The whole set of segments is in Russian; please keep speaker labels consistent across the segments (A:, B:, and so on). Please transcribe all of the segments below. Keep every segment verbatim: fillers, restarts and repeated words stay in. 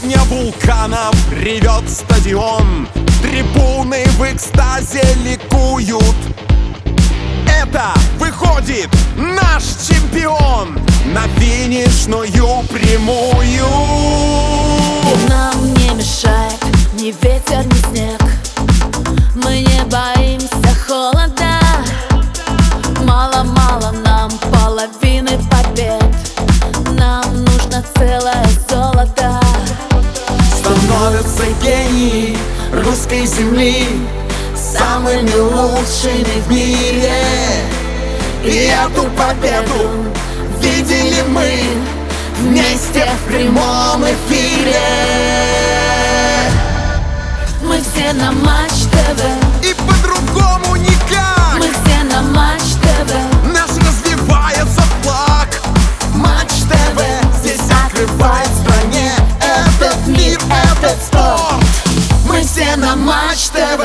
A: Сотня вулканов ревет стадион, трибуны в экстазе ликуют. Это выходит наш чемпион на финишную прямую.
B: И нам не мешает ни ветер, ни снег. Мы не боимся холода. Мало-мало нам половины побед. Нам нужно целое золото.
A: Становятся гении русской земли самыми лучшими в мире. И эту победу видели мы вместе в прямом эфире.
B: Мы все на Матч ТВ,
A: И по-другому никак.
B: мы все на Матч ТВ.
A: Наш развивается флаг. Матч ТВ здесь открывает в стране этот мир, этот спорт. Мы все на Матч ТВ.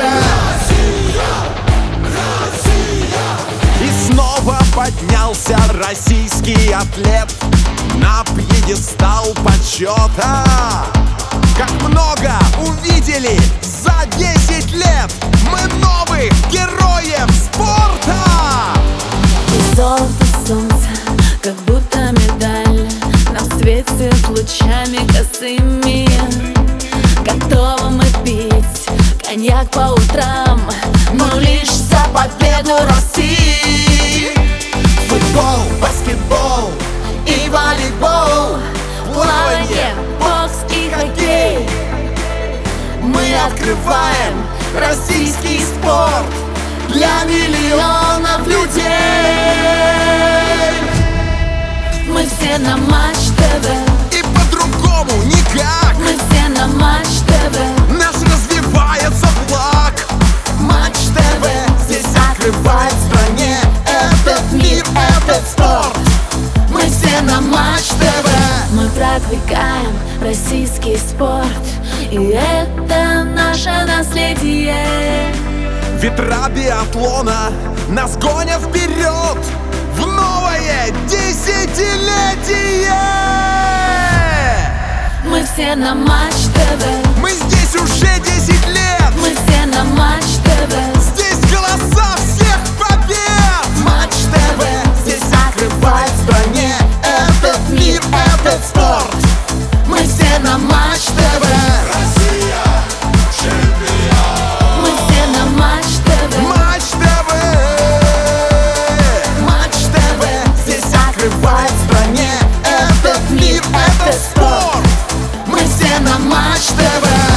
A: И снова поднялся российский атлет на пьедестал почета. Как много увидели за десять лет мы новых героев спорта.
B: И золото солнца, как будто медаль, нам светит лучами косыми. Готовы мы пить коньяк по утрам, но лишь за победу России.
A: Футбол, баскетбол
B: И волейбол, плавание, бокс и хоккей.
A: мы открываем российский спорт для миллионов людей.
B: Мы все на Матч ТВ,
A: И по-другому никак.
B: мы все на Матч ТВ.
A: Наш развивается флаг. Матч ТВ здесь открывает в стране этот мир, этот спорт. Мы все на Матч ТВ.
B: Мы продвигаем российский спорт, и это наше наследие.
A: Ветра биатлона нас гонят вперед в новое десятилетие.
B: Мы все на Матч ТВ,
A: Мы здесь уже десять лет.
B: мы все на Матч ТВ.
A: Здесь голоса всех побед. Матч ТВ здесь открывает в стране этот мир, этот спорт. Мы все на Матч ТВ. Россия чемпион.
B: Мы все на Матч ТВ,
A: Матч ТВ. Матч ТВ здесь открывает в стране этот мир, этот спорт. Мы все на Матч ТВ.